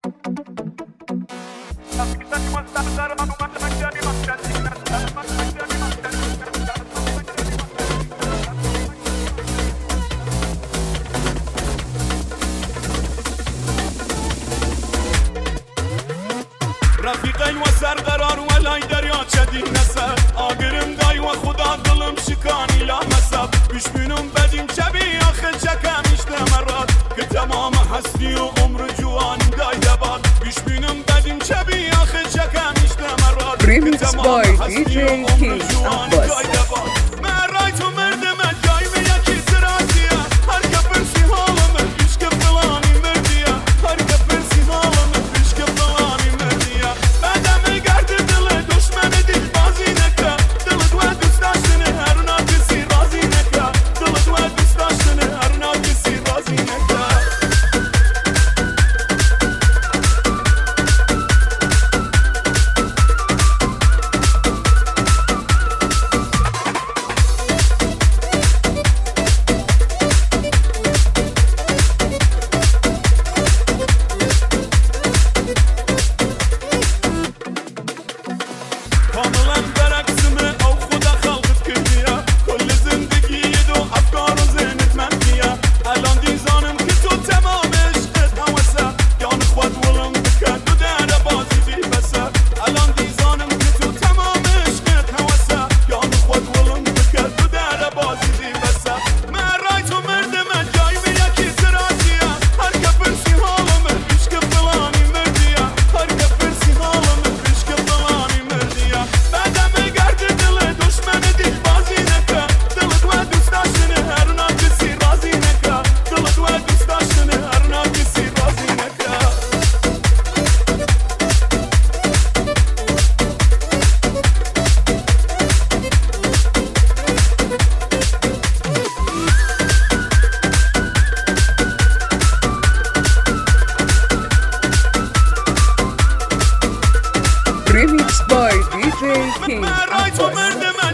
رفیقین و سرقرار و لای دریا چدی نسب آگرم دای و خدا دلم شکانی لا مصب بشبینم بدیم چبی آخه چکم اشته مراد که تمام هستی و عمر جوانی دای دباد بشبینم بدیم چبی آخه چکم اشته مراد که تمام هستی و عمر جوانی دای دباد من رای تو مردم جای به یکی سراتیه هر که پرسی حالمه عشق فلانی مردیه هر که پرسی حالمه عشق فلانی مردیه بدم گرد دل دشمن دل بازی نکه دلت و دوست داشتنه هر ناکسی رازی نکه دلت و دوست داشتنه هر ناکسی رازی نکه کاملا برعکسمه او خدا خلقت کردیه کل زندگی دو افکار و ذهنت منفیه الان دیزانم که تو تمام عشقت هوسه یان خود ولم بکن دو در بازی بی بسه الان دیزانم که تو تمام عشقت هوسه یان خود ولم بکن دو در بازی بی بسه من رای تو مردم جای به یکی سراتیه هر که پرسی حالمه عشق فلانی مردیه هر که پرسی حالمه عشق فلانی مردیه بدم گرد دل دشمن دل بازی نکه دلت و دوست داشتنه هر ناکسی رازی نکه دلت و دوست داشتنه هر ناکسی رازی نکه Remix by DJ King من رای تو Abbas. مردم